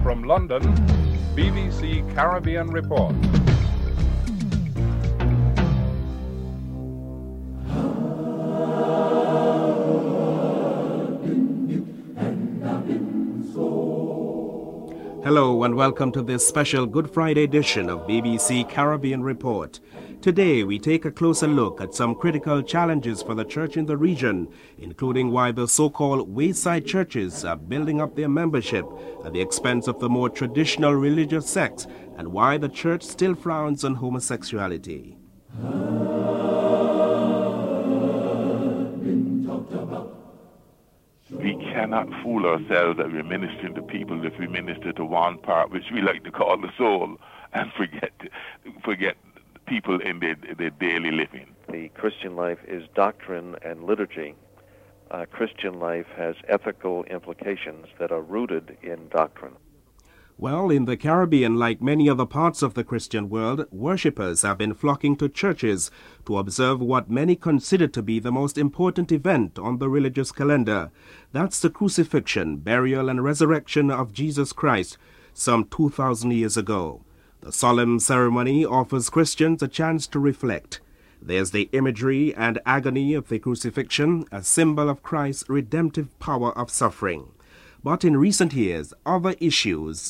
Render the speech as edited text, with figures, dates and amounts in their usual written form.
From London, BBC Caribbean Report. Hello and welcome to this special Good Friday edition of BBC Caribbean Report. Today we take a closer look at some critical challenges for the church in the region, including why the so-called wayside churches are building up their membership at the expense of the more traditional religious sects, and why the church still frowns on homosexuality. We cannot fool ourselves that we're ministering to people if we minister to one part, which we like to call the soul, and forget people in their daily living. The Christian life is doctrine and liturgy. Christian life has ethical implications that are rooted in doctrine. Well, in the Caribbean, like many other parts of the Christian world, worshippers have been flocking to churches to observe what many consider to be the most important event on the religious calendar. That's the crucifixion, burial, and resurrection of Jesus Christ some 2,000 years ago. The solemn ceremony offers Christians a chance to reflect. There's the imagery and agony of the crucifixion, a symbol of Christ's redemptive power of suffering. But in recent years, other issues